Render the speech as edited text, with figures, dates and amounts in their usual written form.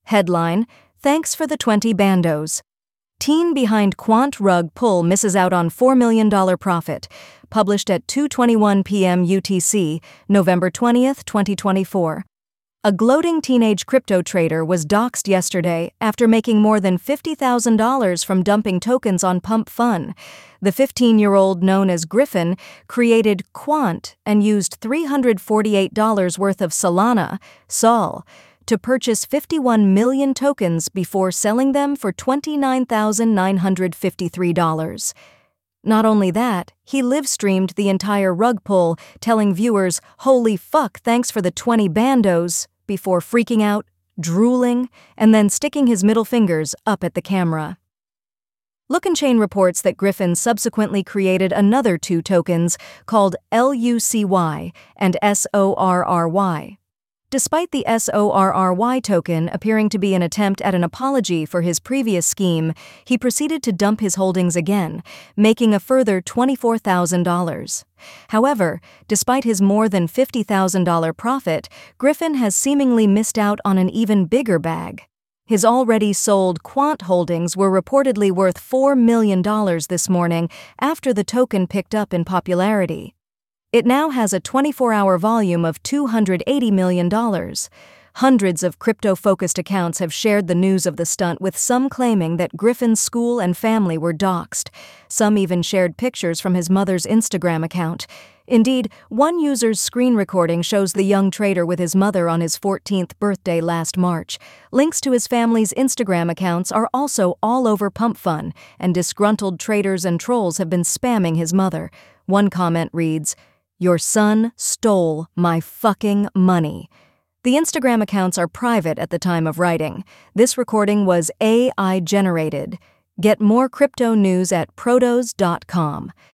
Headline: Thanks for the 20 bandos. Teen behind Quant rug pull misses out on $4 million profit. Published at 2:21 p.m. UTC, November 20th, 2024. A gloating teenage crypto trader was doxxed yesterday after making more than $50,000 from dumping tokens on Pump Fun. The 15-year-old, known as Griffin, created Quant and used $348 worth of Solana, Sol, to purchase 51 million tokens before selling them for $29,953. Not only that, he live-streamed the entire rug pull, telling viewers, "Holy fuck, thanks for the 20 bandos," before freaking out, drooling, and then sticking his middle fingers up at the camera. Look-N-Chain reports that Griffin subsequently created another two tokens called LUCY and SORRY. Despite the SORRY token appearing to be an attempt at an apology for his previous scheme, he proceeded to dump his holdings again, making a further $24,000. However, despite his more than $50,000 profit, Griffin has seemingly missed out on an even bigger bag. His already sold Quant holdings were reportedly worth $4 million this morning after the token picked up in popularity. It now has a 24-hour volume of $280 million. Hundreds of crypto-focused accounts have shared the news of the stunt, with some claiming that Griffin's school and family were doxxed. Some even shared pictures from his mother's Instagram account. Indeed, one user's screen recording shows the young trader with his mother on his 14th birthday last March. Links to his family's Instagram accounts are also all over Pump Fun, and disgruntled traders and trolls have been spamming his mother. One comment reads, "Your son stole my fucking money." The Instagram accounts are private at the time of writing. This recording was AI generated. Get more crypto news at protos.com.